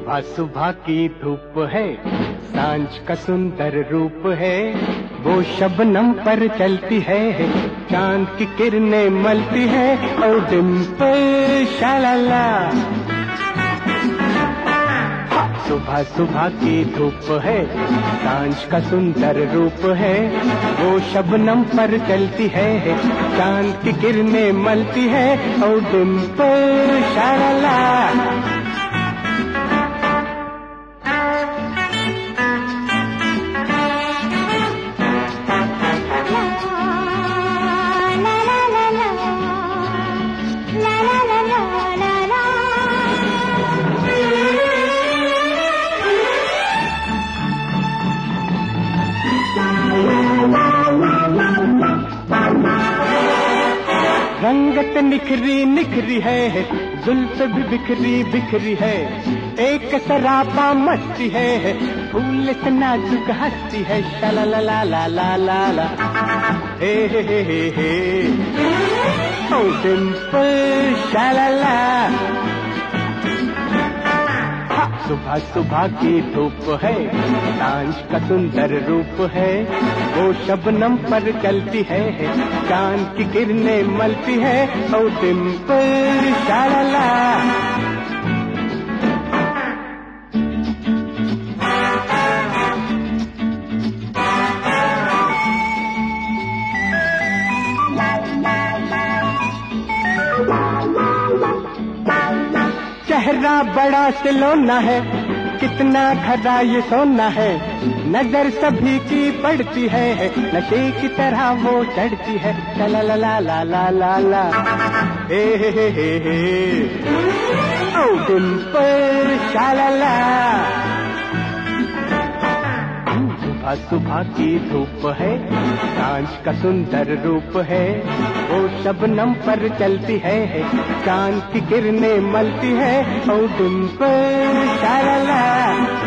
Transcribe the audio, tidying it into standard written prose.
सुबह सुबह की धूप है, सांझ का सुंदर रूप है, वो शबनम पर चलती है, चांद की किरणें मलती है, और डिम्पल शालाला। सुबह सुबह की धूप है, सांझ का सुंदर रूप है, वो शबनम पर चलती है, चांद की किरणें मलती है, और डिम्पल शालाला। रंगत निखरी निखरी है, जुल्फ भी बिखरी बिखरी है, एक सराबा मस्ती है, फूल से नाजुक हंसती है, शलाला ला ला ला ला ला, हे हे हे हे, ओ डिम्पल शालाला। सुबह सुबह की धूप है, सांझ का सुंदर रूप है, वो शबनम पर चलती है, चांद की किरणें मलती है, ओ डिम्पल शालाला। चेहरा बड़ा सिलोना है, कितना खरा ये सोना है, नजर सभी की पड़ती है, नशे की तरह वो चढ़ती है, ला ला ला ला ला ला ला, हे हे हे हे, ओ डिम्पल शालाला। सुबह सुबह की धूप है, सांझ का सुंदर रूप है, वो शबनम पर चलती है, चांद की किरणें मलती है, ओ डिम्पल शालाला।